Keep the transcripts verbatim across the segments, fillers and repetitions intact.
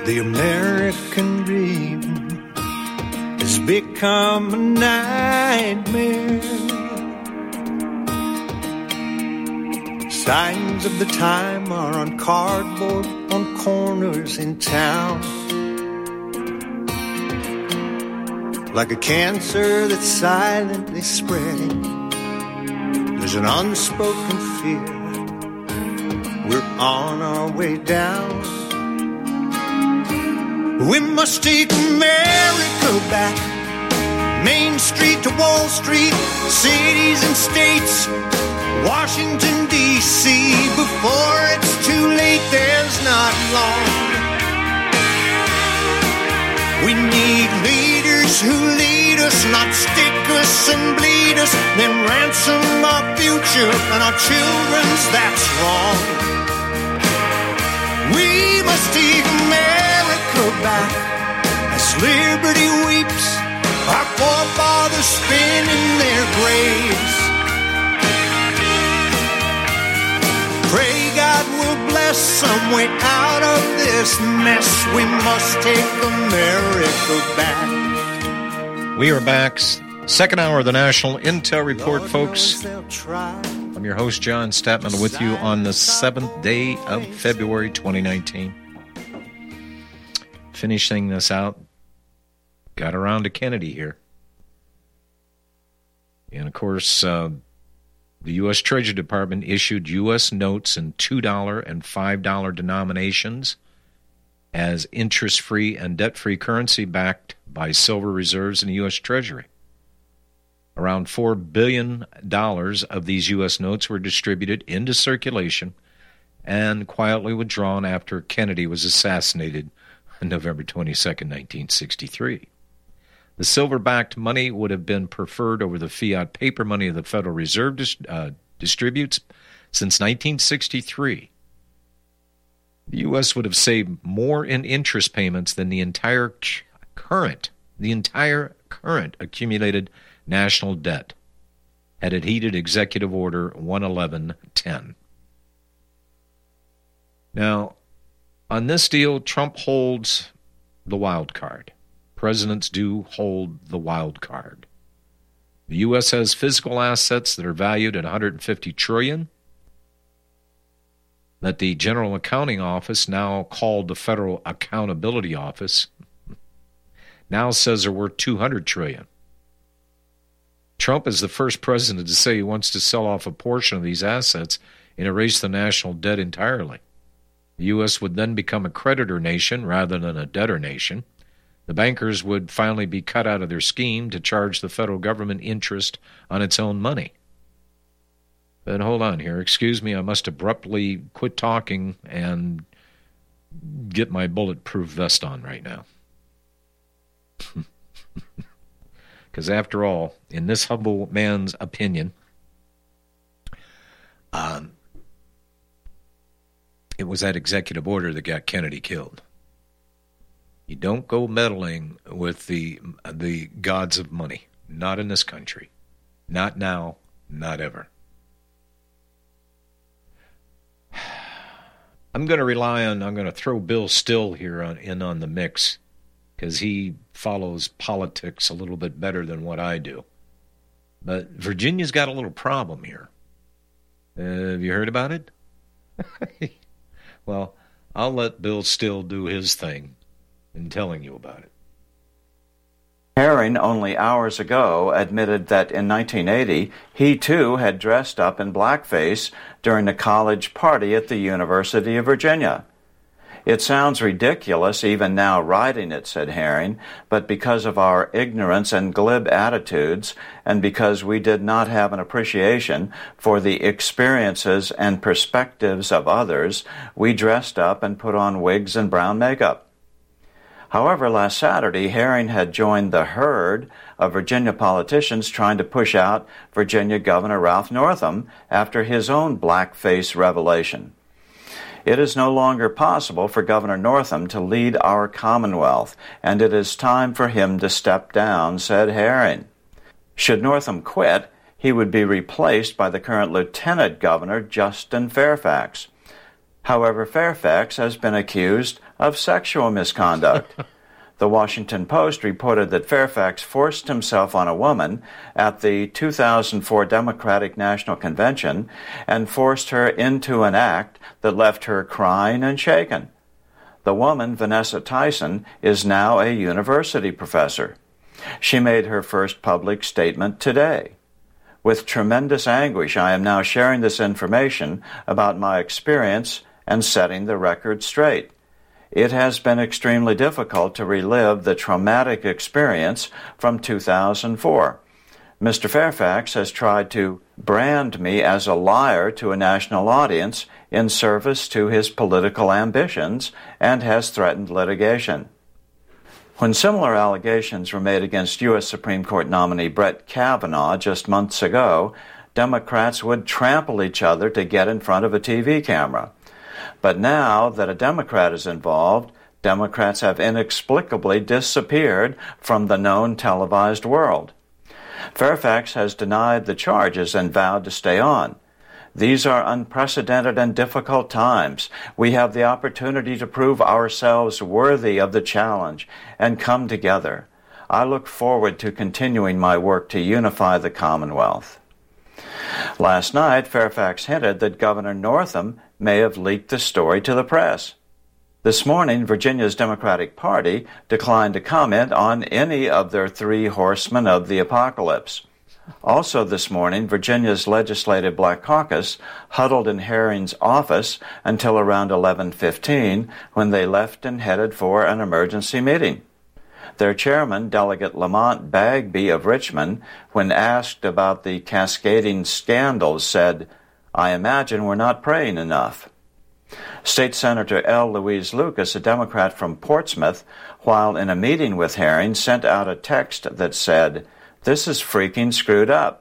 The American dream has become a nightmare. Signs of the time are on cardboard on corners in town. Like a cancer that's silently spreading, there's an unspoken fear. We're on our way down. We must take America back. Main Street to Wall Street, cities and states, Washington, D C Before it's too late, there's not long. We need leaders who lead us, not stick us and bleed us, then ransom our future and our children's, that's wrong. We must take America back as liberty weeps, our forefathers spin in their graves. Pray God will bless some way out of this mess. We must take America back. We are back. Second hour of the National Intel Report, folks. I'm your host, John Statman, with you on the seventh day of February twenty nineteen. Finishing this out, got around to Kennedy here. And, of course, uh, the U S Treasury Department issued U S notes in two dollar and five dollar denominations as interest-free and debt-free currency backed by silver reserves in the U S Treasury. Around four billion dollars of these U S notes were distributed into circulation and quietly withdrawn after Kennedy was assassinated on November twenty-second, nineteen sixty-three. The silver-backed money would have been preferred over the fiat paper money of the Federal Reserve dis- uh, distributes since nineteen sixty-three. The U S would have saved more in interest payments than the entire current, the entire current accumulated national debt had it heeded Executive Order one eleven ten. Now, on this deal, Trump holds the wild card. Presidents do hold the wild card. The U S has physical assets that are valued at one hundred fifty trillion dollars, that the General Accounting Office, now called the Federal Accountability Office, now says are worth two hundred trillion dollars. Trump is the first president to say he wants to sell off a portion of these assets and erase the national debt entirely. The U S would then become a creditor nation rather than a debtor nation. The bankers would finally be cut out of their scheme to charge the federal government interest on its own money. But hold on here. Excuse me, I must abruptly quit talking and get my bulletproof vest on right now. Because after all, in this humble man's opinion, um, it was that executive order that got Kennedy killed. You don't go meddling with the the gods of money. Not in this country. Not now. Not ever. I'm going to rely on, I'm going to throw Bill Still here on, in on the mix because he follows politics a little bit better than what I do. But Virginia's got a little problem here. Uh, have you heard about it? Well, I'll let Bill Still do his thing in telling you about it. Herring, only hours ago, admitted that in nineteen eighty, he too had dressed up in blackface during a college party at the University of Virginia. It sounds ridiculous even now writing it, said Herring, but because of our ignorance and glib attitudes, and because we did not have an appreciation for the experiences and perspectives of others, we dressed up and put on wigs and brown makeup. However, last Saturday, Herring had joined the herd of Virginia politicians trying to push out Virginia Governor Ralph Northam after his own blackface revelation. It is no longer possible for Governor Northam to lead our Commonwealth, and it is time for him to step down, said Herring. Should Northam quit, he would be replaced by the current Lieutenant Governor, Justin Fairfax. However, Fairfax has been accused of sexual misconduct. The Washington Post reported that Fairfax forced himself on a woman at the two thousand four Democratic National Convention and forced her into an act that left her crying and shaken. The woman, Vanessa Tyson, is now a university professor. She made her first public statement today. With tremendous anguish, I am now sharing this information about my experience and setting the record straight. It has been extremely difficult to relive the traumatic experience from two thousand four. Mister Fairfax has tried to brand me as a liar to a national audience in service to his political ambitions and has threatened litigation. When similar allegations were made against U S Supreme Court nominee Brett Kavanaugh just months ago, Democrats would trample each other to get in front of a T V camera. But now that a Democrat is involved, Democrats have inexplicably disappeared from the known televised world. Fairfax has denied the charges and vowed to stay on. These are unprecedented and difficult times. We have the opportunity to prove ourselves worthy of the challenge and come together. I look forward to continuing my work to unify the Commonwealth. Last night, Fairfax hinted that Governor Northam may have leaked the story to the press. This morning, Virginia's Democratic Party declined to comment on any of their three horsemen of the apocalypse. Also this morning, Virginia's Legislative Black Caucus huddled in Herring's office until around eleven fifteen, when they left and headed for an emergency meeting. Their chairman, Delegate Lamont Bagby of Richmond, when asked about the cascading scandals, said, "I imagine we're not praying enough." State Senator L. Louise Lucas, a Democrat from Portsmouth, while in a meeting with Herring, sent out a text that said, "This is freaking screwed up."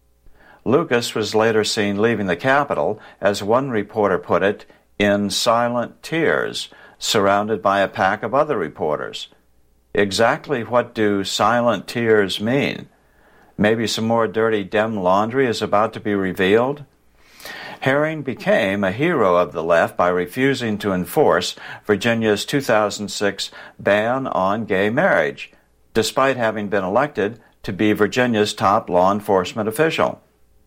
Lucas was later seen leaving the Capitol, as one reporter put it, in silent tears, surrounded by a pack of other reporters. Exactly what do silent tears mean? Maybe some more dirty Dem laundry is about to be revealed? Herring became a hero of the left by refusing to enforce Virginia's two thousand six ban on gay marriage, despite having been elected to be Virginia's top law enforcement official.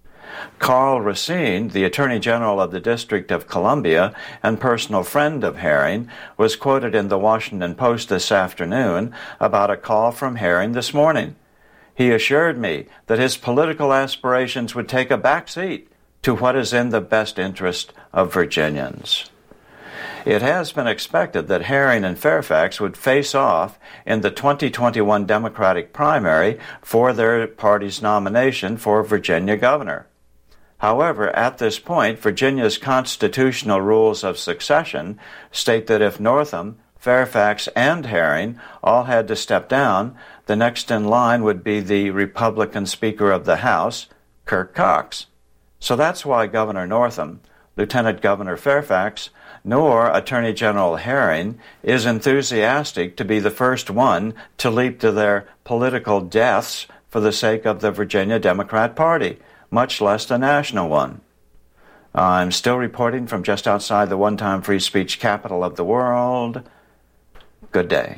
Carl Racine, the Attorney General of the District of Columbia and personal friend of Herring, was quoted in the Washington Post this afternoon about a call from Herring this morning. He assured me that his political aspirations would take a back seat to what is in the best interest of Virginians. It has been expected that Herring and Fairfax would face off in the twenty twenty-one Democratic primary for their party's nomination for Virginia governor. However, at this point, Virginia's constitutional rules of succession state that if Northam, Fairfax, and Herring all had to step down, the next in line would be the Republican Speaker of the House, Kirk Cox. So that's why Governor Northam, Lieutenant Governor Fairfax, nor Attorney General Herring is enthusiastic to be the first one to leap to their political deaths for the sake of the Virginia Democrat Party, much less the national one. I'm still reporting from just outside the one-time free speech capital of the world. Good day.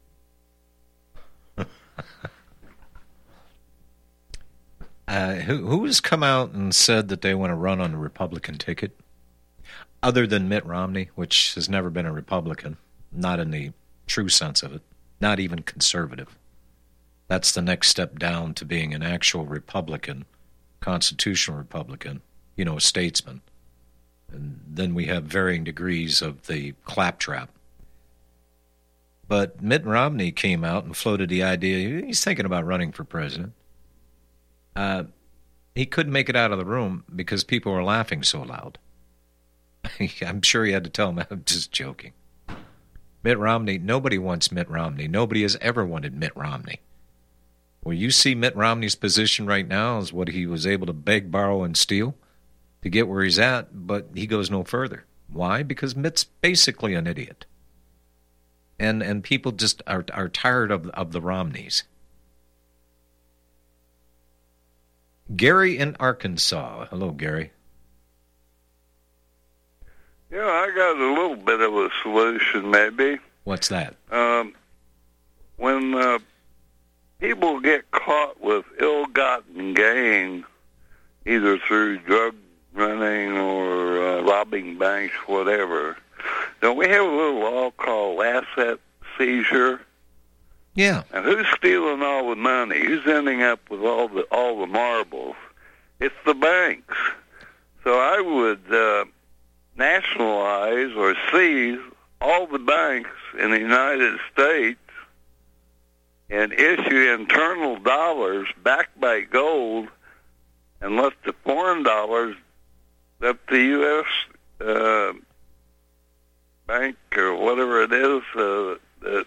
uh, who, who has come out and said that they want to run on the Republican ticket? Other than Mitt Romney, which has never been a Republican, not in the true sense of it, not even conservative. That's the next step down to being an actual Republican, constitutional Republican, you know, a statesman. And then we have varying degrees of the claptrap. But Mitt Romney came out and floated the idea, he's thinking about running for president. Uh, he couldn't make it out of the room because people were laughing so loud. I'm sure he had to tell him, I'm just joking. Mitt Romney, nobody wants Mitt Romney. Nobody has ever wanted Mitt Romney. Well, you see Mitt Romney's position right now is what he was able to beg, borrow, and steal to get where he's at, but he goes no further. Why? Because Mitt's basically an idiot. And and people just are are tired of, of the Romneys. Gary in Arkansas. Hello, Gary. Yeah, I got a little bit of a solution, maybe. What's that? Um, when uh, people get caught with ill-gotten gain, either through drug running or uh, robbing banks, whatever, don't we have a little law called asset seizure? Yeah. And who's stealing all the money? Who's ending up with all the all the marbles? It's the banks. So I would uh, nationalize or seize all the banks in the United States and issue internal dollars backed by gold, and let the foreign dollars that the U S uh, bank or whatever it is uh, that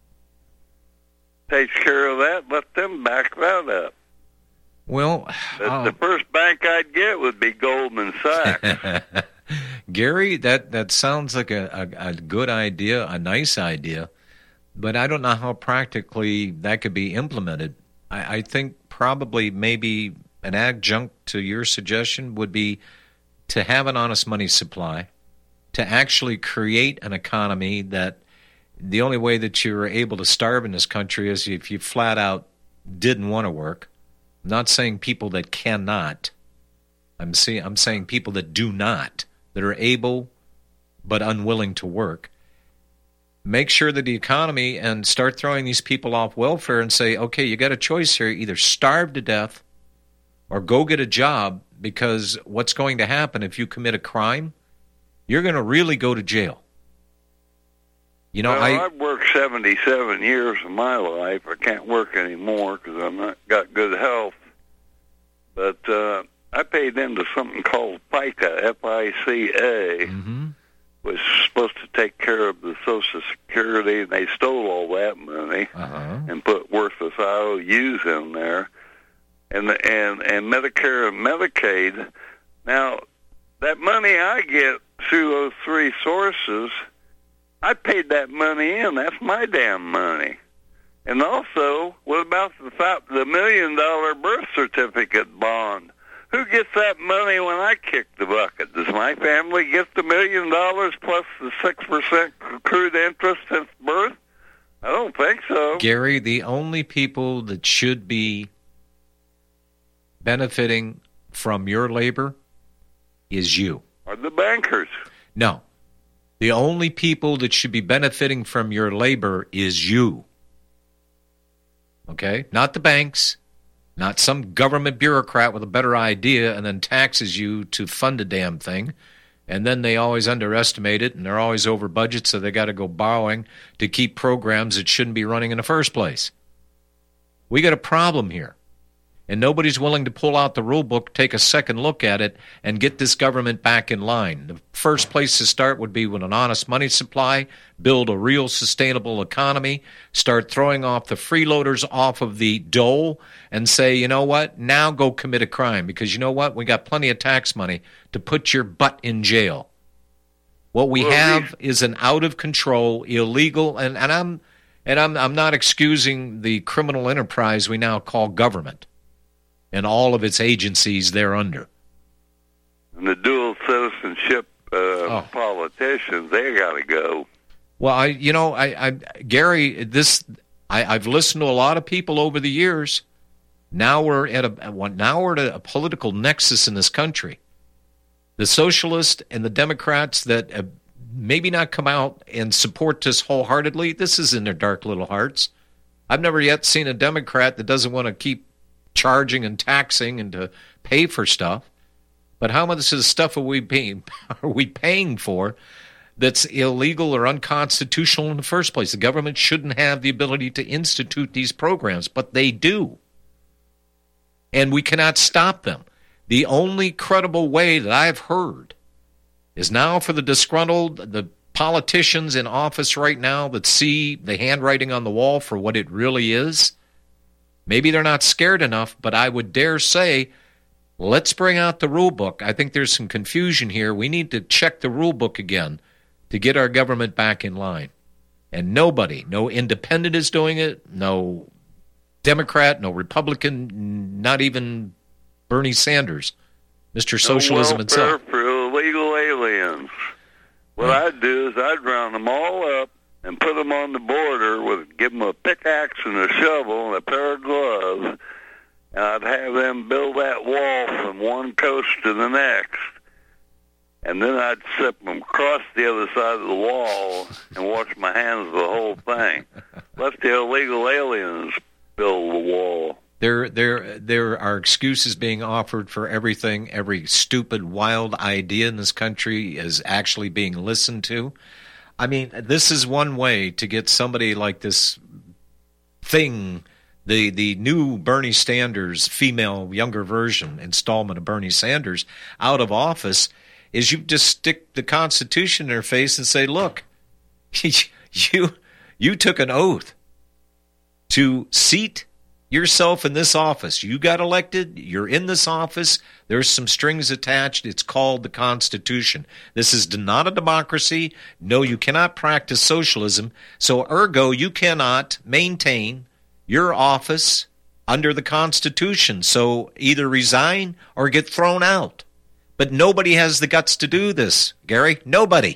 takes care of that, let them back that up. Well, uh, the first bank I'd get would be Goldman Sachs. Gary, that, that sounds like a, a, a good idea, a nice idea, but I don't know how practically that could be implemented. I, I think probably maybe an adjunct to your suggestion would be to have an honest money supply, to actually create an economy that the only way that you're able to starve in this country is if you flat out didn't want to work. I'm not saying people that cannot. I'm, see, I'm saying people that do not, that are able but unwilling to work. Make sure that the economy and start throwing these people off welfare and say, okay, you got a choice here, either starve to death or go get a job, because what's going to happen if you commit a crime, you're going to really go to jail. You know, well, I, I've worked seventy-seven years of my life. I can't work anymore because I'm not got good health. But uh, I paid into something called FICA, F I C A, mm-hmm. which was supposed to take care of the Social Security, and they stole all that money uh-huh. and put worthless I O Us in there, and and and Medicare and Medicaid. Now, that money I get through those three sources, I paid that money in. That's my damn money. And also, what about the the million dollar birth certificate bond? Who gets that money when I kick the bucket? Does my family get the million dollars plus the six percent accrued interest since birth? I don't think so. Gary, the only people that should be benefiting from your labor is you. Are the bankers? No. The only people that should be benefiting from your labor is you. Okay? Not the banks, not some government bureaucrat with a better idea and then taxes you to fund a damn thing. And then they always underestimate it, and they're always over budget, so they got to go borrowing to keep programs that shouldn't be running in the first place. We got a problem here. And nobody's willing to pull out the rule book, take a second look at it, and get this government back in line. The first place to start would be with an honest money supply, build a real sustainable economy, start throwing off the freeloaders off of the dole, and say, you know what, now go commit a crime, because you know what, we got plenty of tax money to put your butt in jail. What we well, have we... is an out-of-control, illegal, and, and I'm and I'm I'm not excusing the criminal enterprise we now call government and all of its agencies thereunder. And the dual citizenship uh, oh. politicians, they got to go. Well, I, you know, I, I Gary, this, I, I've listened to a lot of people over the years. Now we're at a, now we're at a political nexus in this country. The socialists and the Democrats that have maybe not come out and support this wholeheartedly, this is in their dark little hearts. I've never yet seen a Democrat that doesn't want to keep charging and taxing and to pay for stuff. But how much of this stuff are we paying, are we paying for that's illegal or unconstitutional in the first place? The government shouldn't have the ability to institute these programs, but they do. And we cannot stop them. The only credible way that I've heard is now for the disgruntled, the politicians in office right now that see the handwriting on the wall for what it really is. Maybe they're not scared enough, but I would dare say, let's bring out the rule book. I think there's some confusion here. We need to check the rule book again to get our government back in line. And nobody, no independent is doing it, no Democrat, no Republican, not even Bernie Sanders, Mister Socialism no himself. for illegal aliens. What yeah. I'd do is I'd round them all up and put them on the border, with give them a pickaxe and a shovel and a pair of gloves, and I'd have them build that wall from one coast to the next. And then I'd step them across the other side of the wall and wash my hands of the whole thing. Let the illegal aliens build the wall. There, there, there are excuses being offered for everything. Every stupid, wild idea in this country is actually being listened to. I mean, this is one way to get somebody like this thing, the the new Bernie Sanders, female, younger version installment of Bernie Sanders, out of office, is you just stick the Constitution in their face and say, look, you you took an oath to seat yourself in this office. You got elected. You're in this office. There's some strings attached. It's called the Constitution. This is not a democracy. No, you cannot practice socialism. So ergo, you cannot maintain your office under the Constitution. So either resign or get thrown out. But nobody has the guts to do this, Gary. Nobody.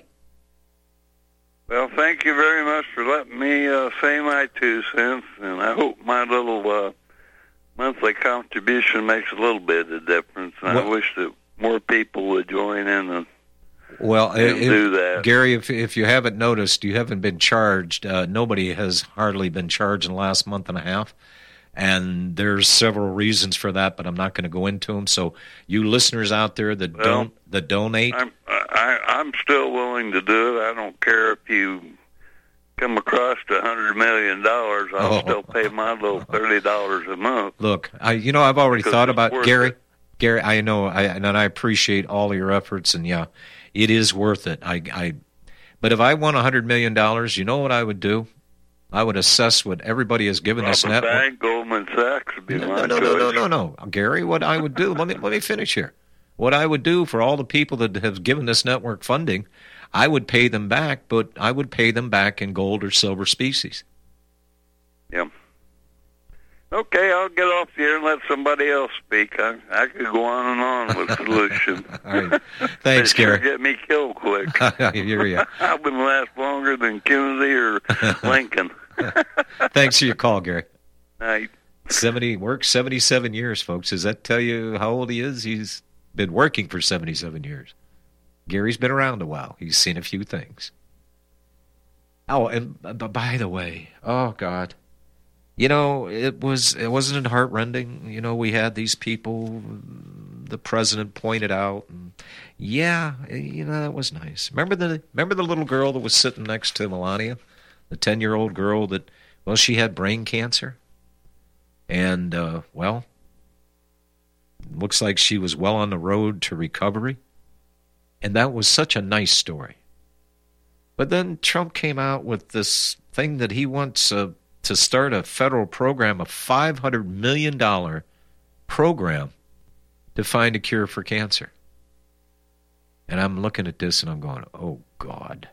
Well, thank you very much for letting me uh, say my two cents, and I hope my little uh, monthly contribution makes a little bit of difference. And well, I wish that more people would join in and, well, and if, do that. Gary, if if you haven't noticed, you haven't been charged. Uh, nobody has hardly been charged in the last month and a half. And there's several reasons for that, but I'm not going to go into them. So you listeners out there that well, don't that donate, I'm I, I'm still willing to do it. I don't care if you come across to a hundred million dollars. I'll oh. still pay my little thirty dollars a month. Look, I you know I've already thought about Gary. It. Gary, I know, I and I appreciate all your efforts, and yeah, it is worth it. I, I but if I won a hundred million dollars, you know what I would do? I would assess what everybody has given this network. Bank, Goldman Sachs would be no, my no, no, choice. no, no, no, no, Gary. What I would do? let me let me finish here. What I would do for all the people that have given this network funding, I would pay them back, but I would pay them back in gold or silver species. Yeah. Okay, I'll get off here and let somebody else speak. I, I could go on and on with solutions. All right. Thanks, they sure Gary. Get me killed quick. I hear you. I wouldn't last longer than Kennedy or Lincoln. Thanks for your call, Gary. Night. Seventy worked seventy-seven years, folks. Does that tell you how old he is? He's been working for seventy-seven years. Gary's been around a while. He's seen a few things. Oh, and by the way, oh God. You know, it was it wasn't it heartrending. You know, we had these people the president pointed out, and yeah, you know, that was nice. Remember the remember the little girl that was sitting next to Melania, the ten-year-old girl that, well, she had brain cancer, and uh, well, looks like she was well on the road to recovery, and that was such a nice story. But then Trump came out with this thing that he wants uh, to start a federal program, a five hundred million dollars program to find a cure for cancer. And I'm looking at this and I'm going, oh, God.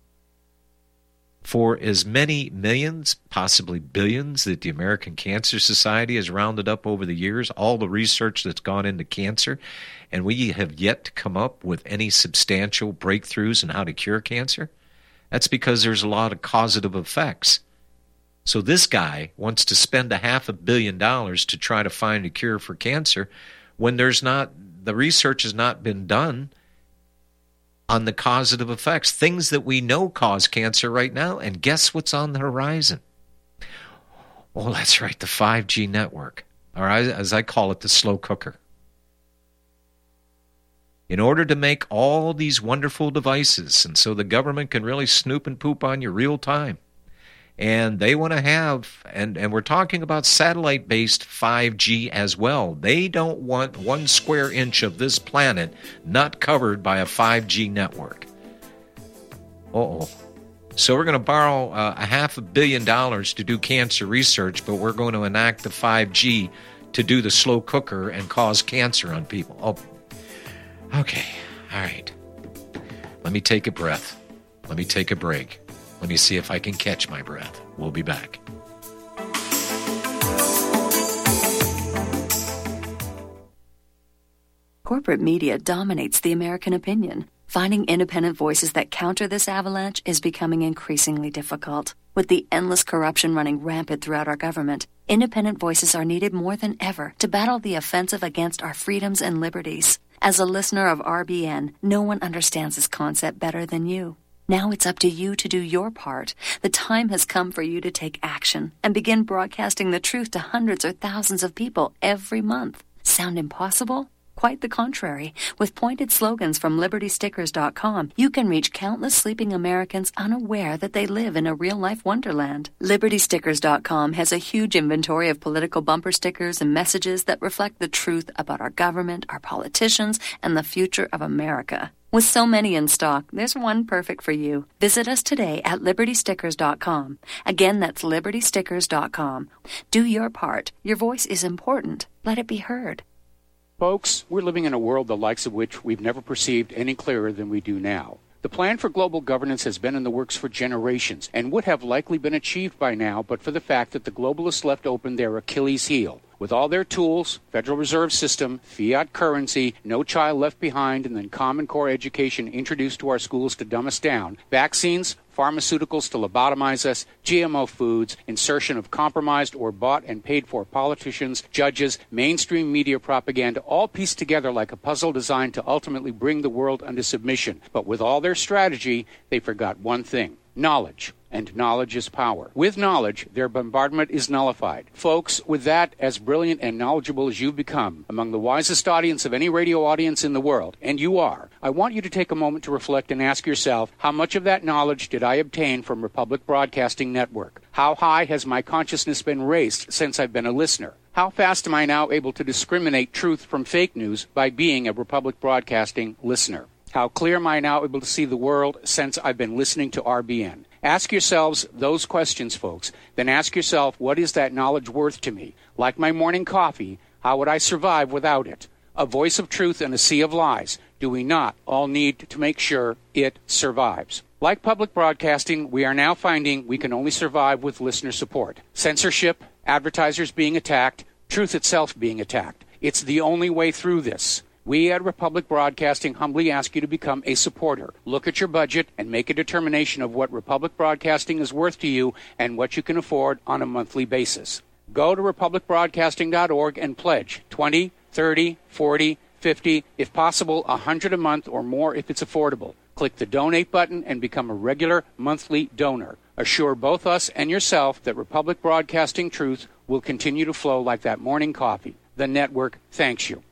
For as many millions, possibly billions, that the American Cancer Society has rounded up over the years, all the research that's gone into cancer, and we have yet to come up with any substantial breakthroughs in how to cure cancer, that's because there's a lot of causative effects. So this guy wants to spend a half a billion dollars to try to find a cure for cancer when there's not, the research has not been done on the causative effects, things that we know cause cancer right now. And guess what's on the horizon? Oh, that's right, the five G network, or as I call it, the slow cooker. In order to make all these wonderful devices, and so the government can really snoop and poop on you real time. And they want to have, and, and we're talking about satellite-based five G as well. They don't want one square inch of this planet not covered by a five G network. Uh-oh. So we're going to borrow uh, a half a billion dollars to do cancer research, but we're going to enact the five G to do the slow cooker and cause cancer on people. Oh, okay. All right. Let me take a breath. Let me take a break. Let me see if I can catch my breath. We'll be back. Corporate media dominates the American opinion. Finding independent voices that counter this avalanche is becoming increasingly difficult. With the endless corruption running rampant throughout our government, independent voices are needed more than ever to battle the offensive against our freedoms and liberties. As a listener of R B N, no one understands this concept better than you. Now it's up to you to do your part. The time has come for you to take action and begin broadcasting the truth to hundreds or thousands of people every month. Sound impossible? Quite the contrary. With pointed slogans from Liberty Stickers dot com, you can reach countless sleeping Americans unaware that they live in a real-life wonderland. Liberty Stickers dot com has a huge inventory of political bumper stickers and messages that reflect the truth about our government, our politicians, and the future of America. With so many in stock, there's one perfect for you. Visit us today at Liberty Stickers dot com. Again, that's Liberty Stickers dot com. Do your part. Your voice is important. Let it be heard. Folks, we're living in a world the likes of which we've never perceived any clearer than we do now. The plan for global governance has been in the works for generations and would have likely been achieved by now but for the fact that the globalists left open their Achilles heel. With all their tools, Federal Reserve System, fiat currency, no child left behind, and then Common Core education introduced to our schools to dumb us down, vaccines, pharmaceuticals to lobotomize us, G M O foods, insertion of compromised or bought and paid for politicians, judges, mainstream media propaganda, all pieced together like a puzzle designed to ultimately bring the world under submission. But with all their strategy, they forgot one thing: knowledge. And knowledge is power. With knowledge, their bombardment is nullified. Folks, with that, as brilliant and knowledgeable as you've become, among the wisest audience of any radio audience in the world, and you are, I want you to take a moment to reflect and ask yourself, how much of that knowledge did I obtain from Republic Broadcasting Network? How high has my consciousness been raised since I've been a listener? How fast am I now able to discriminate truth from fake news by being a Republic Broadcasting listener? How clear am I now able to see the world since I've been listening to R B N? Ask yourselves those questions, folks. Then ask yourself, what is that knowledge worth to me? Like my morning coffee, how would I survive without it? A voice of truth in a sea of lies. Do we not all need to make sure it survives? Like public broadcasting, we are now finding we can only survive with listener support. Censorship, advertisers being attacked, truth itself being attacked. It's the only way through this. We at Republic Broadcasting humbly ask you to become a supporter. Look at your budget and make a determination of what Republic Broadcasting is worth to you and what you can afford on a monthly basis. Go to Republic Broadcasting dot org and pledge twenty, thirty, forty, fifty, if possible, one hundred a month or more if it's affordable. Click the donate button and become a regular monthly donor. Assure both us and yourself that Republic Broadcasting truth will continue to flow like that morning coffee. The network thanks you.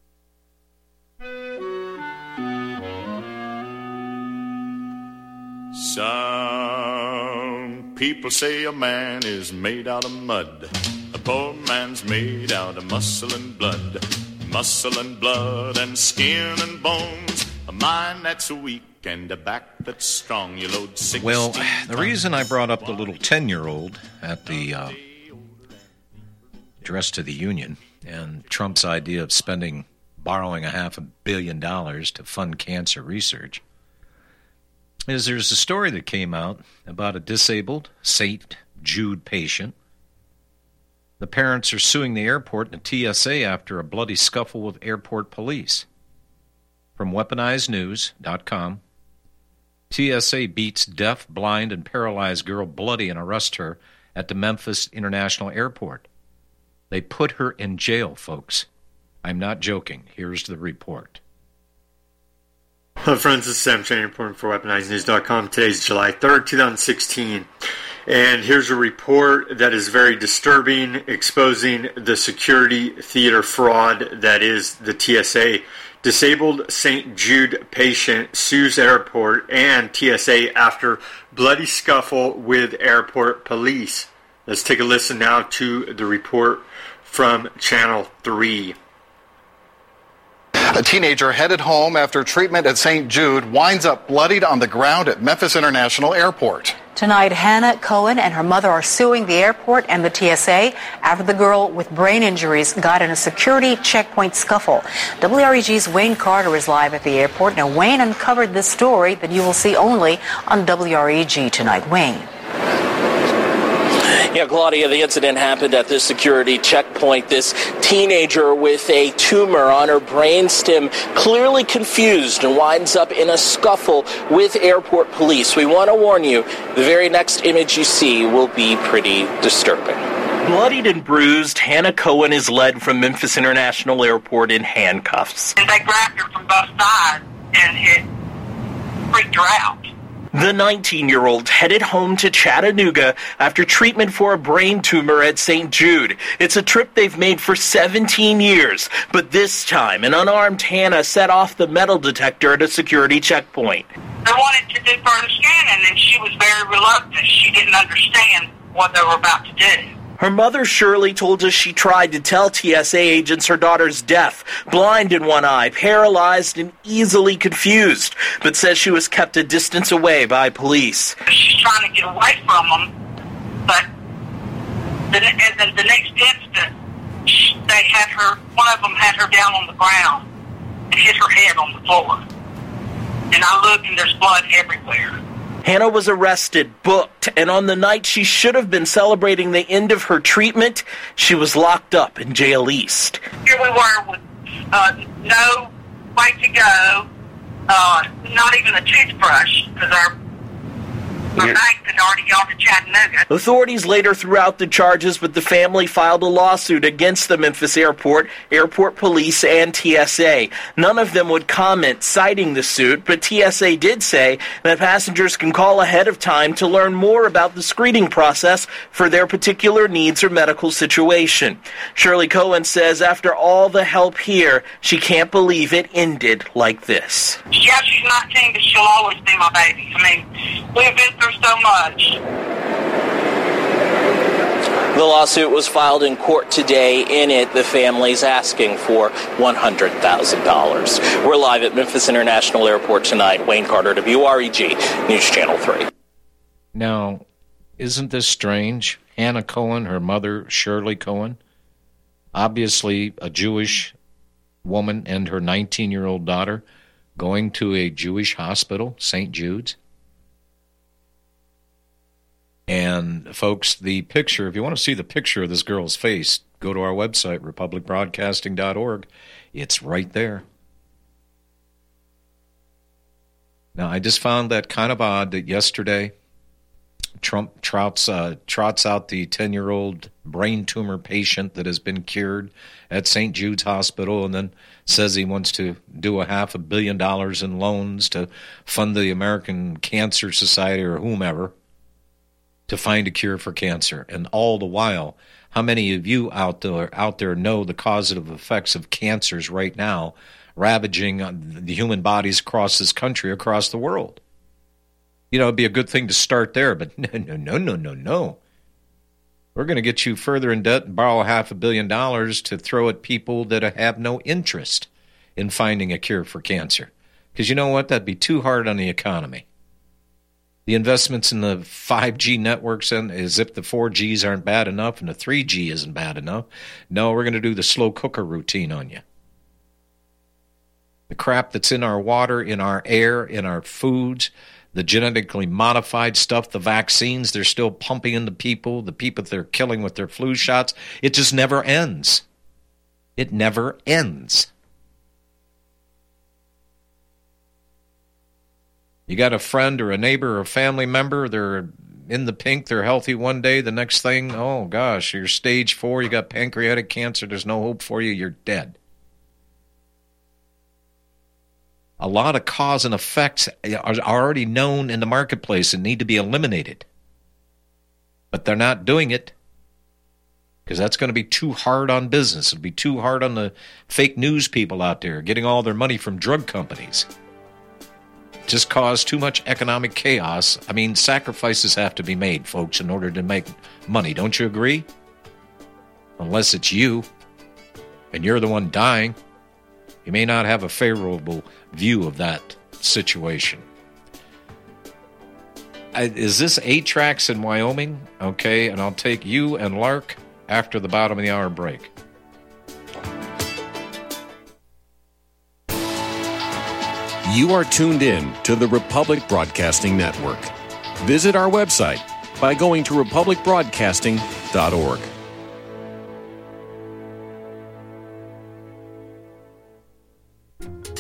Some people say a man is made out of mud. A poor man's made out of muscle and blood. Muscle and blood and skin and bones. A mind that's weak and a back that's strong. You load sixteen Well, the reason I brought up the little ten-year-old at the uh, address to the Union and Trump's idea of spending, borrowing a half a billion dollars to fund cancer research is there's a story that came out about a disabled Saint Jude patient. The parents are suing the airport and the T S A after a bloody scuffle with airport police. From weaponized news dot com, T S A beats deaf, blind, and paralyzed girl bloody and arrests her at the Memphis International Airport. They put her in jail, folks. I'm not joking. Here's the report. Hello friends, this is Sam Shane reporting for weaponized news dot com. Today's July third, twenty sixteen. And here's a report that is very disturbing, exposing the security theater fraud that is the T S A. Disabled Saint Jude patient sues airport and T S A after bloody scuffle with airport police. Let's take a listen now to the report from Channel three. A teenager headed home after treatment at Saint Jude winds up bloodied on the ground at Memphis International Airport. Tonight, Hannah Cohen and her mother are suing the airport and the T S A after the girl with brain injuries got in a security checkpoint scuffle. W R E G's Wayne Carter is live at the airport. Now, Wayne uncovered this story that you will see only on W R E G tonight. Wayne. Yeah, Claudia, the incident happened at this security checkpoint. This teenager with a tumor on her brainstem, clearly confused, and winds up in a scuffle with airport police. We want to warn you, the very next image you see will be pretty disturbing. Bloodied and bruised, Hannah Cohen is led from Memphis International Airport in handcuffs. And they grabbed her from both sides, and it freaked her out. The nineteen-year-old headed home to Chattanooga after treatment for a brain tumor at Saint Jude. It's a trip they've made for seventeen years, but this time an unarmed Hannah set off the metal detector at a security checkpoint. They wanted to do further scanning, and she was very reluctant. She didn't understand what they were about to do. Her mother, Shirley, told us she tried to tell T S A agents her daughter's deaf, blind in one eye, paralyzed, and easily confused, but says she was kept a distance away by police. She's trying to get away from them, but the, and then the next instant, they had her, one of them had her down on the ground and hit her head on the floor. And I looked, and there's blood everywhere. Hannah was arrested, booked, and on the night she should have been celebrating the end of her treatment, she was locked up in Jail East. Here we were with uh, no way to go, uh, not even a toothbrush, because our My bank had already gone to Chattanooga. Authorities later threw out the charges, but the family filed a lawsuit against the Memphis airport, airport police, and T S A. None of them would comment, citing the suit, but T S A did say that passengers can call ahead of time to learn more about the screening process for their particular needs or medical situation. Shirley Cohen says after all the help here, she can't believe it ended like this. Yeah, she's nineteen, but she'll always be my baby. I mean, we've been through so much. The lawsuit was filed in court today. In it, the family's asking for one hundred thousand dollars. We're live at Memphis International Airport tonight. Wayne Carter, W R E G, News Channel three. Now, isn't this strange? Hannah Cohen, her mother, Shirley Cohen, obviously a Jewish woman, and her nineteen-year-old daughter going to a Jewish hospital, Saint Jude's. And, folks, the picture, if you want to see the picture of this girl's face, go to our website, republic broadcasting dot org. It's right there. Now, I just found that kind of odd that yesterday Trump trots, uh, trots out the ten-year-old brain tumor patient that has been cured at Saint Jude's Hospital and then says he wants to do a half a billion dollars in loans to fund the American Cancer Society or whomever to find a cure for cancer. And all the while, how many of you out there out there know the causative effects of cancers right now ravaging the human bodies across this country, across the world? You know, it'd be a good thing to start there, but no, no, no, no, no, no. We're going to get you further in debt and borrow half a billion dollars to throw at people that have no interest in finding a cure for cancer. Because you know what? That'd be too hard on the economy. The investments in the five G networks, and as if the four Gs aren't bad enough and the three G isn't bad enough. No, we're going to do the slow cooker routine on you. The crap that's in our water, in our air, in our foods, the genetically modified stuff, the vaccines they're still pumping into people, the people they're killing with their flu shots, it just never ends. It never ends. You got a friend or a neighbor or a family member, they're in the pink, they're healthy one day, the next thing, oh gosh, you're stage four, you got pancreatic cancer, there's no hope for you, you're dead. A lot of cause and effects are already known in the marketplace and need to be eliminated. But they're not doing it because that's going to be too hard on business. It'll be too hard on the fake news people out there getting all their money from drug companies. Just cause too much economic chaos. I mean, sacrifices have to be made, folks, in order to make money. Don't you agree? Unless it's you and you're the one dying. You may not have a favorable view of that situation. Is this eight tracks in Wyoming? Okay, and I'll take you and Lark after the bottom of the hour break. You are tuned in to the Republic Broadcasting Network. Visit our website by going to republic broadcasting dot org.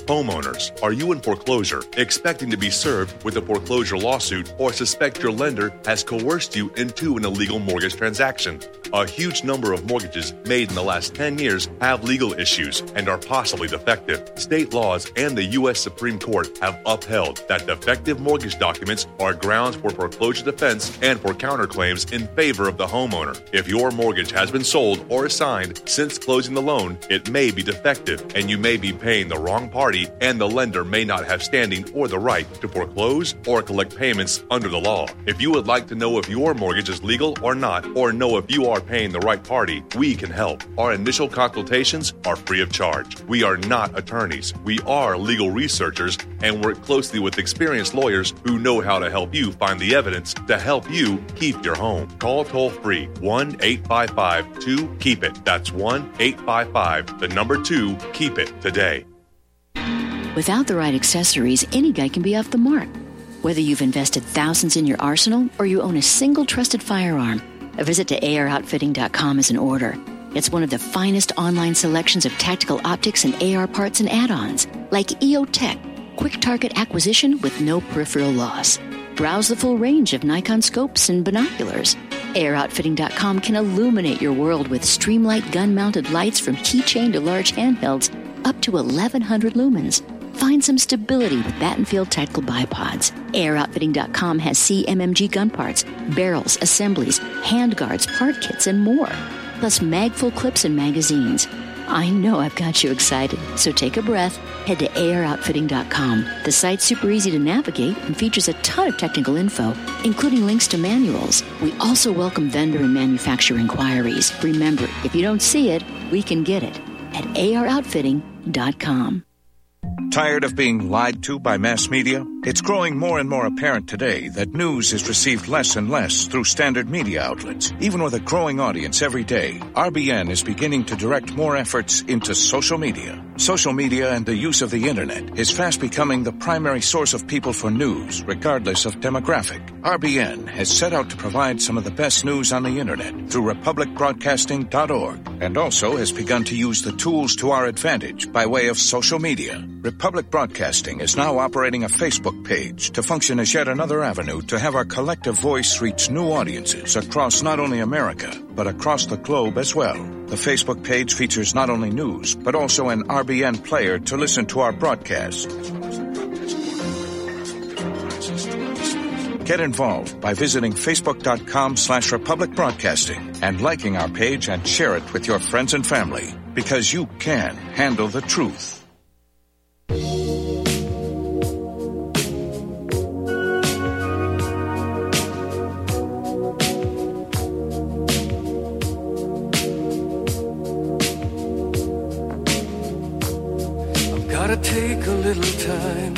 Homeowners, are you in foreclosure, expecting to be served with a foreclosure lawsuit, or suspect your lender has coerced you into an illegal mortgage transaction? A huge number of mortgages made in the last ten years have legal issues and are possibly defective. State laws and the U S Supreme Court have upheld that defective mortgage documents are grounds for foreclosure defense and for counterclaims in favor of the homeowner. If your mortgage has been sold or assigned since closing the loan, it may be defective and you may be paying the wrong party, and the lender may not have standing or the right to foreclose or collect payments under the law. If you would like to know if your mortgage is legal or not, or know if you are paying the right party, we can help. Our initial consultations are free of charge. We are not attorneys. We are legal researchers and work closely with experienced lawyers who know how to help you find the evidence to help you keep your home. Call toll free one eight five five two keep it. That's one eight five five, the number two, keep it today. Without the right accessories, any guy can be off the mark. Whether you've invested thousands in your arsenal or you own a single trusted firearm, a visit to A R outfitting dot com is in order. It's one of the finest online selections of tactical optics and A R parts and add-ons, like E O Tech, quick target acquisition with no peripheral loss. Browse the full range of Nikon scopes and binoculars. A R outfitting dot com can illuminate your world with Streamlight gun-mounted lights from keychain to large handhelds up to eleven hundred lumens. Find some stability with Battenfield Tactical Bipods. A R outfitting dot com has C M M G gun parts, barrels, assemblies, handguards, part kits, and more. Plus mag-full clips and magazines. I know I've got you excited, so take a breath. Head to A R outfitting dot com. The site's super easy to navigate and features a ton of technical info, including links to manuals. We also welcome vendor and manufacturer inquiries. Remember, if you don't see it, we can get it at A R outfitting dot com. Tired of being lied to by mass media? It's growing more and more apparent today that news is received less and less through standard media outlets. Even with a growing audience every day, R B N is beginning to direct more efforts into social media. Social media and the use of the internet is fast becoming the primary source of people for news, regardless of demographic. R B N has set out to provide some of the best news on the internet through republic broadcasting dot org, and also has begun to use the tools to our advantage by way of social media. Republic Broadcasting is now operating a Facebook page to function as yet another avenue to have our collective voice reach new audiences across not only America, but across the globe as well. The Facebook page features not only news, but also an R B N player to listen to our broadcast. Get involved by visiting facebook.com slash Republic Broadcasting and liking our page and share it with your friends and family, because you can handle the truth. Gotta take a little time,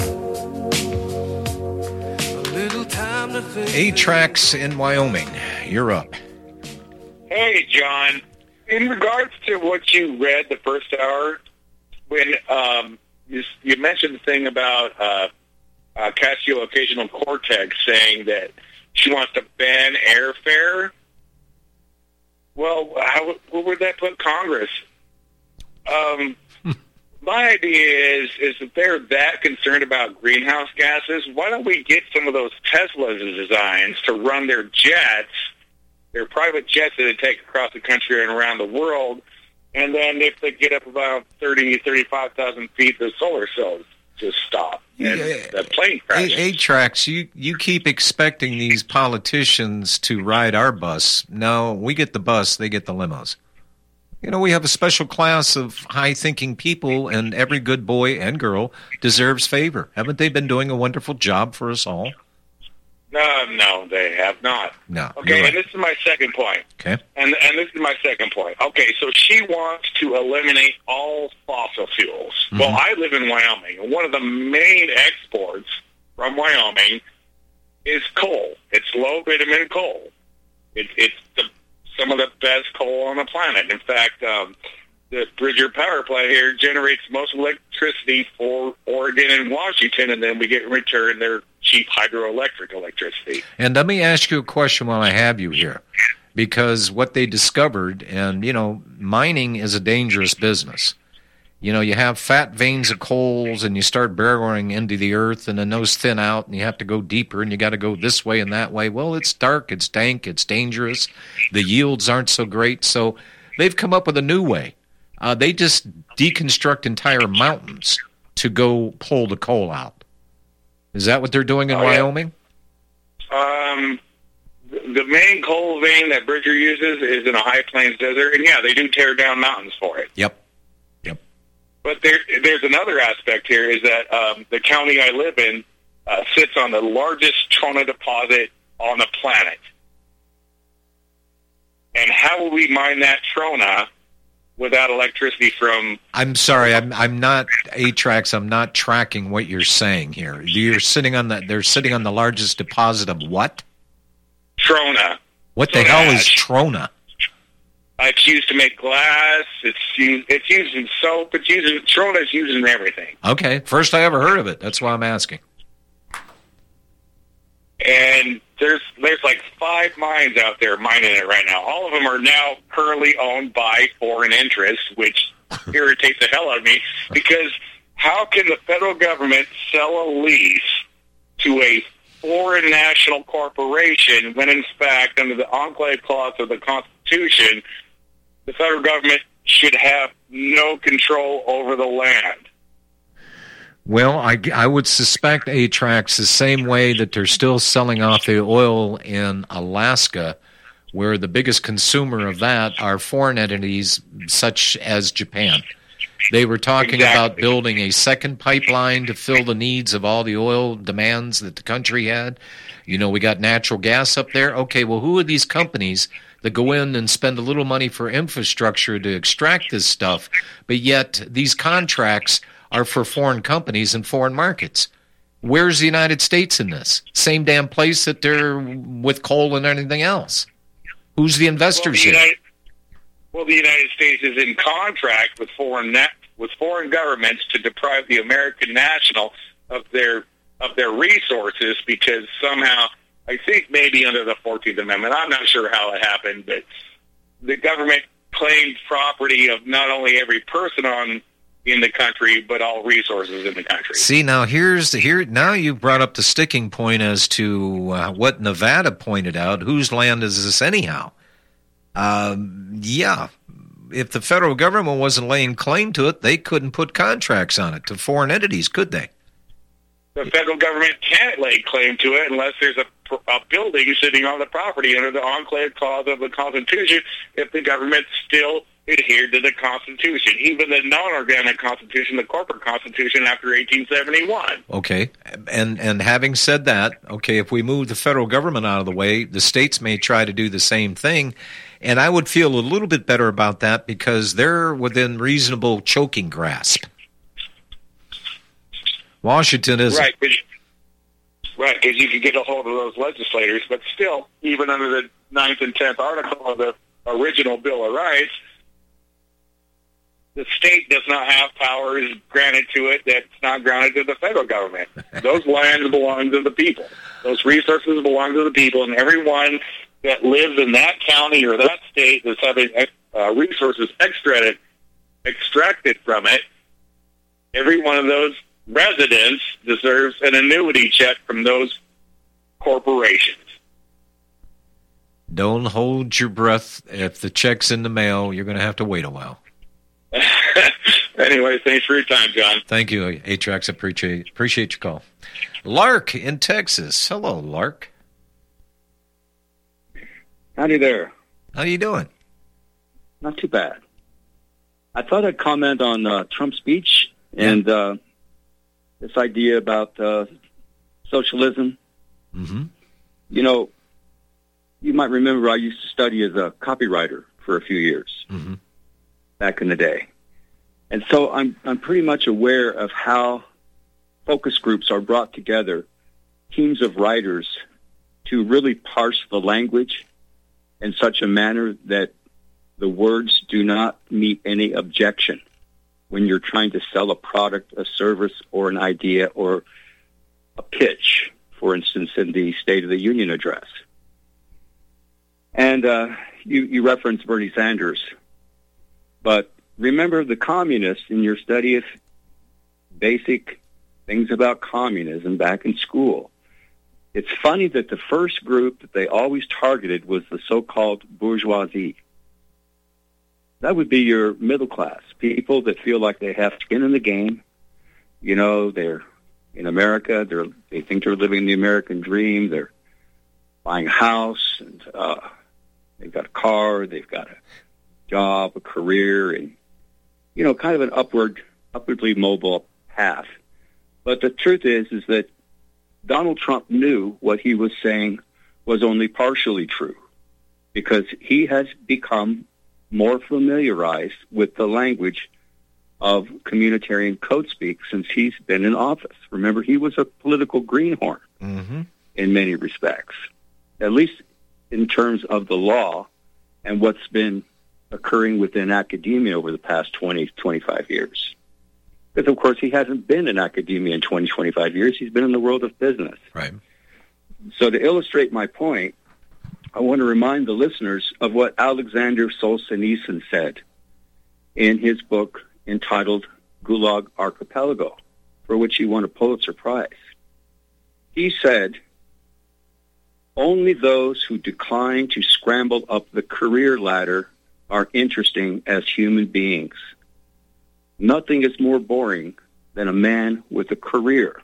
a little time to think. A-Trax in Wyoming, you're up. Hey, John. In regards to what you read the first hour, when um, you, you mentioned the thing about uh, uh, Casio Occasional Cortex saying that she wants to ban airfare, well, how, where would that put Congress? Um... My idea is, is if they're that concerned about greenhouse gases, why don't we get some of those Teslas designs to run their jets, their private jets that they take across the country and around the world, and then if they get up about thirty, thirty-five thousand feet, the solar cells just stop. And Yeah. the plane crashes. A-Trax, you, you keep expecting these politicians to ride our bus. No, we get the bus, they get the limos. You know, we have a special class of high-thinking people, and every good boy and girl deserves favor. Haven't they been doing a wonderful job for us all? No, no, they have not. No. Okay, you're and right. this is my second point. Okay. And and this is my second point. Okay, so she wants to eliminate all fossil fuels. Mm-hmm. Well, I live in Wyoming, and one of the main exports from Wyoming is coal. It's low bitumen coal. It, it's the, some of the best coal on the planet. In fact, um, the Bridger power plant here generates most electricity for Oregon and Washington, and then we get in return their cheap hydroelectric electricity. And let me ask you a question while I have you here, because what they discovered, and, you know, mining is a dangerous business. You know, you have fat veins of coals and you start burrowing into the earth and then those thin out and you have to go deeper and you got to go this way and that way. Well, it's dark, it's dank, it's dangerous. The yields aren't so great. So they've come up with a new way. Uh, they just deconstruct entire mountains to go pull the coal out. Is that what they're doing in oh, Wyoming? Yeah. Um, the main coal vein that Bridger uses is in a high plains desert. And, yeah, they do tear down mountains for it. Yep. But there, there's another aspect here is that um, the county I live in uh, sits on the largest trona deposit on the planet. And how will we mine that trona without electricity from... I'm sorry, I'm I'm not, A-Trax, I'm not tracking what you're saying here. You're sitting on the, they're sitting on the largest deposit of what? Trona. What the Trona hell ash. is trona? Uh, it's used to make glass. It's used. It's used in soap. It's used in trona. Is used in everything. Okay, first I ever heard of it. That's why I'm asking. And there's there's like five mines out there mining it right now. All of them are now currently owned by foreign interests, which irritates the hell out of me. Because how can the federal government sell a lease to a foreign national corporation when, in fact, under the Enclave Clause of the Constitution, the federal government should have no control over the land? Well, I, I would suspect, A-Trax, the same way that they're still selling off the oil in Alaska, where the biggest consumer of that are foreign entities such as Japan. They were talking exactly. about building a second pipeline to fill the needs of all the oil demands that the country had. You know, we got natural gas up there. Okay, well, who are these companies that go in and spend a little money for infrastructure to extract this stuff, but yet these contracts are for foreign companies and foreign markets? Where's the United States in this? Same damn place that they're with coal and anything else. Who's the investors well, the United, in? Well, the United States is in contract with foreign na- with foreign governments to deprive the American national of their of their resources because somehow, I think maybe under the fourteenth Amendment, I'm not sure how it happened, but the government claimed property of not only every person on in the country, but all resources in the country. See, now here's the, here now you brought up the sticking point as to uh, what Nevada pointed out. Whose land is this anyhow? Um, yeah, if the federal government wasn't laying claim to it, they couldn't put contracts on it to foreign entities, could they? The federal government can't lay claim to it unless there's a, a building sitting on the property under the Enclave Clause of the Constitution if the government still adhered to the Constitution, even the non-organic Constitution, the corporate Constitution after eighteen seventy-one. Okay, and and having said that, okay, if we move the federal government out of the way, the states may try to do the same thing, and I would feel a little bit better about that because they're within reasonable choking grasp. Washington isn't. Right, because right, you can get a hold of those legislators, but still, even under the ninth and tenth article of the original Bill of Rights, the state does not have powers granted to it that's not granted to the federal government. Those lands belong to the people. Those resources belong to the people, and everyone that lives in that county or that state that's having uh, resources extracted, extracted from it, every one of those residents deserves an annuity check from those corporations. Don't hold your breath. If the check's in the mail, you're going to have to wait a while. Anyway, thanks for your time, John. Thank you, A-Trax. Appreciate, appreciate your call. Lark in Texas. Hello, Lark. Howdy there. How you doing? Not too bad. I thought I'd comment on uh, Trump's speech and uh, this idea about uh, socialism. Mm-hmm. You know, you might remember I used to study as a copywriter for a few years mm-hmm. back in the day. And so I'm I'm pretty much aware of how focus groups are brought together, teams of writers, to really parse the language in such a manner that the words do not meet any objection when you're trying to sell a product, a service, or an idea, or a pitch, for instance, in the State of the Union address. And uh, you, you referenced Bernie Sanders, but remember the communists in your study of basic things about communism back in school. It's funny that the first group that they always targeted was the so-called bourgeoisie. That would be your middle class, people that feel like they have skin in the game. You know, they're in America, they're, they think they're living the American dream, they're buying a house, and uh, they've got a car, they've got a job, a career, and, you know, kind of an upward, upwardly mobile path. But the truth is, is that Donald Trump knew what he was saying was only partially true, because he has become more familiarized with the language of communitarian code speak since he's been in office. Remember, he was a political greenhorn mm-hmm. in many respects, at least in terms of the law and what's been occurring within academia over the past twenty, twenty-five years. Because, of course, he hasn't been in academia in twenty, twenty-five years. He's been in the world of business. Right. So to illustrate my point, I want to remind the listeners of what Alexander Solzhenitsyn said in his book entitled Gulag Archipelago, for which he won a Pulitzer Prize. He said, "Only those who decline to scramble up the career ladder are interesting as human beings. Nothing is more boring than a man with a career."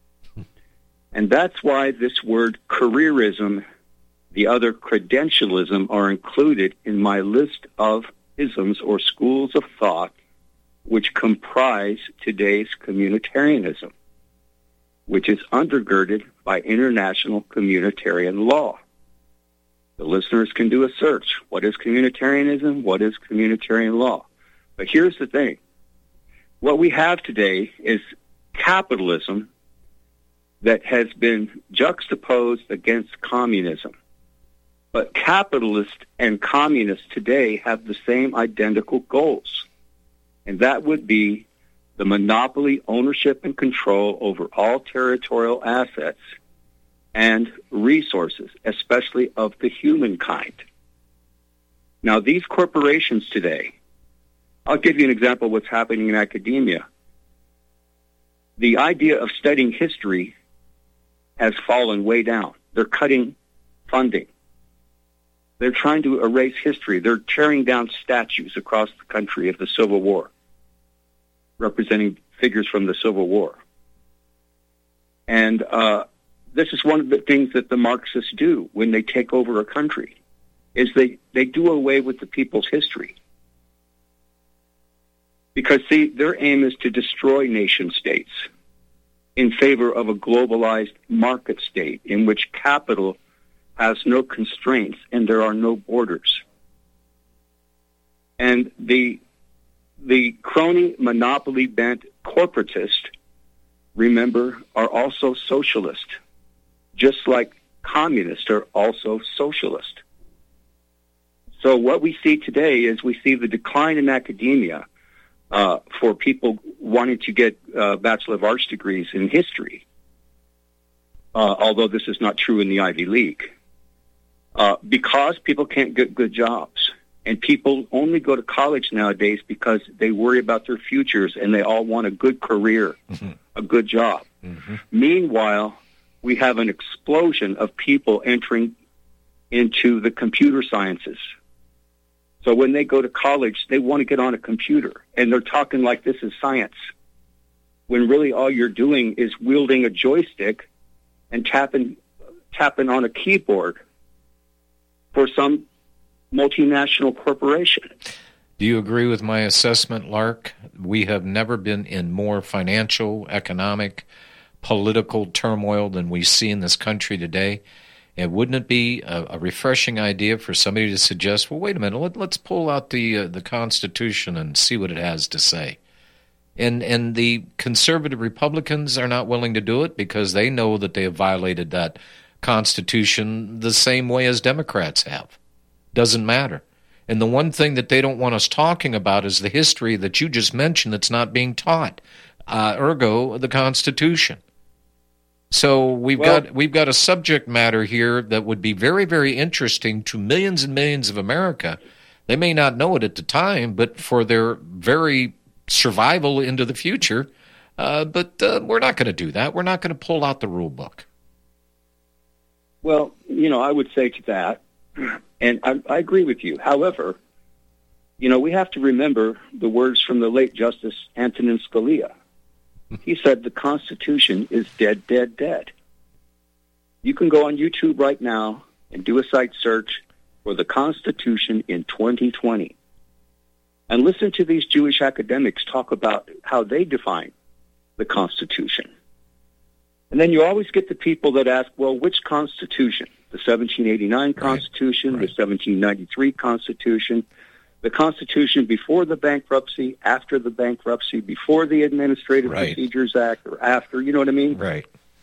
And that's why this word careerism, the other credentialism, are included in my list of isms or schools of thought which comprise today's communitarianism, which is undergirded by international communitarian law. The listeners can do a search. What is communitarianism? What is communitarian law? But here's the thing. What we have today is capitalism that has been juxtaposed against communism. But capitalists and communists today have the same identical goals, and that would be the monopoly, ownership, and control over all territorial assets and resources, especially of the humankind. Now, these corporations today, I'll give you an example of what's happening in academia. The idea of studying history has fallen way down. They're cutting funding. They're trying to erase history. They're tearing down statues across the country of the Civil War, representing figures from the Civil War. And uh, this is one of the things that the Marxists do when they take over a country, is they, they do away with the people's history. Because, see, their aim is to destroy nation states in favor of a globalized market state in which capital has no constraints and there are no borders. And the the crony monopoly bent corporatists, remember, are also socialist, just like communists are also socialist. So what we see today is we see the decline in academia uh, for people wanting to get uh, Bachelor of Arts degrees in history, uh, although this is not true in the Ivy League, uh, because people can't get good jobs. And people only go to college nowadays because they worry about their futures and they all want a good career, mm-hmm. a good job. Mm-hmm. Meanwhile, we have an explosion of people entering into the computer sciences. So when they go to college, they want to get on a computer, and they're talking like this is science, when really all you're doing is wielding a joystick and tapping tapping on a keyboard for some multinational corporation. Do you agree with my assessment, Lark? We have never been in more financial, economic, political turmoil than we see in this country today. And wouldn't it be a, a refreshing idea for somebody to suggest, well, wait a minute, let, let's pull out the uh, the Constitution and see what it has to say? And and the conservative Republicans are not willing to do it because they know that they have violated that Constitution the same way as Democrats have. Doesn't matter. And the one thing that they don't want us talking about is the history that you just mentioned that's not being taught, uh, ergo the Constitution. So we've well, got we've got a subject matter here that would be very, very interesting to millions and millions of America They may not know it at the time, but for their very survival into the future, uh, but uh, we're not going to do that. We're not going to pull out the rule book. Well, you know, I would say to that, and I, I agree with you. However, you know, we have to remember the words from the late Justice Antonin Scalia. He said the Constitution is dead, dead, dead. You can go on YouTube right now and do a site search for the Constitution in twenty twenty. And listen to these Jewish academics talk about how they define the Constitution. And then you always get the people that ask, well, which Constitution? The seventeen eighty-nine Constitution, right, right. the seventeen ninety-three Constitution, the Constitution before the bankruptcy, after the bankruptcy, before the Administrative right. Procedures Act, or after, you know what I mean? Right.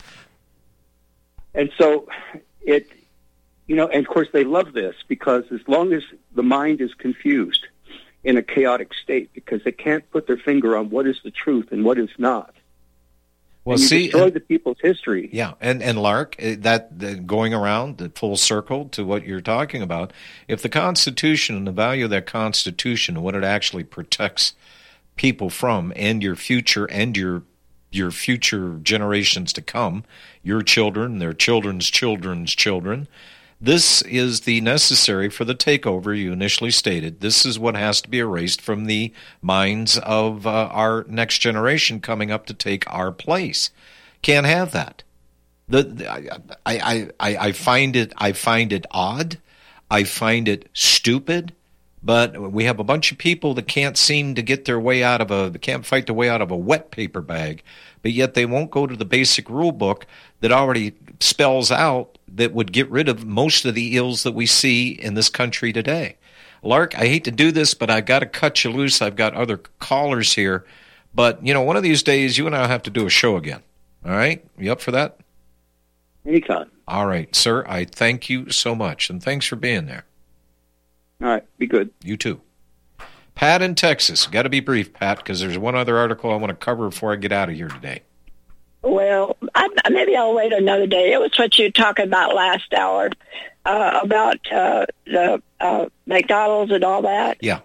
And so it, you know, and of course they love this because as long as the mind is confused in a chaotic state, because they can't put their finger on what is the truth and what is not. Well, and you see, destroy and, the people's history. Yeah, and and Lark, that, that going around the full circle to what you're talking about, if the Constitution and the value of that Constitution and what it actually protects people from, and your future and your your future generations to come, your children, their children's children's children, this is the necessary for the takeover you initially stated. This is what has to be erased from the minds of uh, our next generation coming up to take our place. Can't have that. The, the I, I, I, I find it I find it odd. I find it stupid. But we have a bunch of people that can't seem to get their way out of a they can't fight their way out of a wet paper bag, but yet they won't go to the basic rule book that already spells out that would get rid of most of the ills that we see in this country today. Lark, I hate to do this, but I've got to cut you loose. I've got other callers here. But, you know, one of these days, you and I will have to do a show again. All right? You up for that? Anytime. All right, sir. I thank you so much, and thanks for being there. All right. Be good. You too. Pat in Texas. Got to be brief, Pat, because there's one other article I want to cover before I get out of here today. Well, I, maybe I'll wait another day. It was what you were talking about last hour, uh, about uh, the uh, McDonald's and all that. Yeah.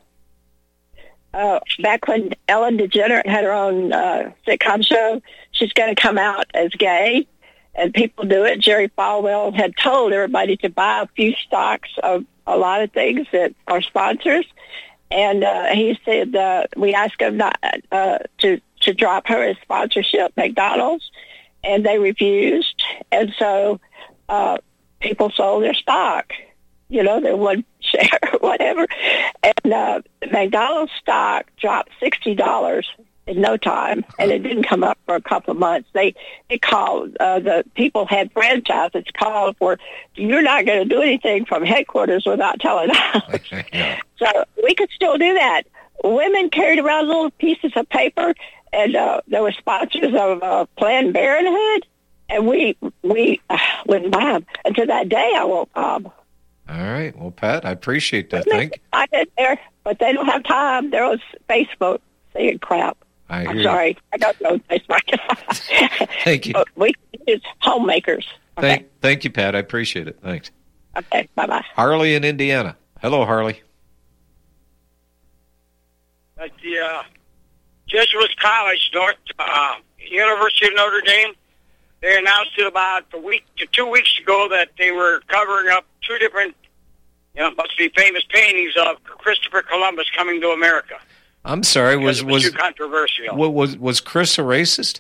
Uh, back when Ellen DeGeneres had her own uh, sitcom show, she's going to come out as gay, and people do it. Jerry Falwell had told everybody to buy a few stocks of a lot of things that are sponsors, and uh, he said uh, we asked him not uh, to to drop her as sponsorship, McDonald's, and they refused, and so uh, people sold their stock, you know, their one share or whatever, and uh, McDonald's stock dropped sixty dollars in no time, and it didn't come up for a couple of months. They it called, uh, the people had franchises called for, you're not going to do anything from headquarters without telling us. Yeah. So we could still do that. Women carried around little pieces of paper, and uh, there were sponsors of uh, Planned Parenthood, and we we uh, wouldn't buy them. And to that day, I won't buy them. All right. Well, Pat, I appreciate that. Thank you. I did there, but they don't have time. They're on Facebook saying crap. I I'm hear sorry. you. I don't know Facebook. Thank you. But we use homemakers. Okay. Thank, thank you, Pat. I appreciate it. Thanks. Okay. Bye-bye. Harley in Indiana. Hello, Harley. At the uh, Jesuit College, North uh, University of Notre Dame, they announced it about a week to two weeks ago that they were covering up two different, you know, must be famous paintings of Christopher Columbus coming to America. I'm sorry. Was was, was too controversial? What, was was Chris a racist?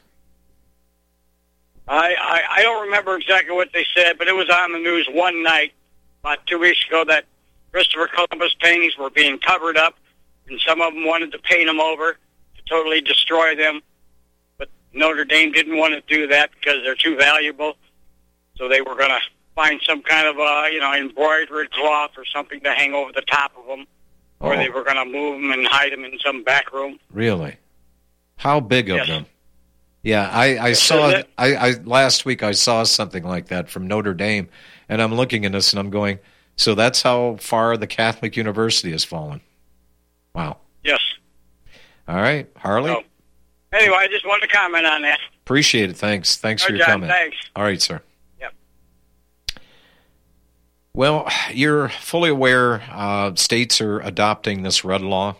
I, I I don't remember exactly what they said, but it was on the news one night about two weeks ago that Christopher Columbus paintings were being covered up, and some of them wanted to paint them over to totally destroy them. But Notre Dame didn't want to do that because they're too valuable, so they were going to find some kind of uh, you know embroidered cloth or something to hang over the top of them. Or Oh. they were going to move them and hide them in some back room. Really? How big of Yes. them? Yeah, I, I Yes, saw. is it? I, I last week I saw something like that from Notre Dame, and I'm looking at this and I'm going, so that's how far the Catholic University has fallen. Wow. Yes. All right, Harley. So, anyway, I just wanted to comment on that. Appreciate it. Thanks. Thanks Oh, for your John, comment. thanks. All right, sir. Yep. Well, you're fully aware uh, states are adopting this red law.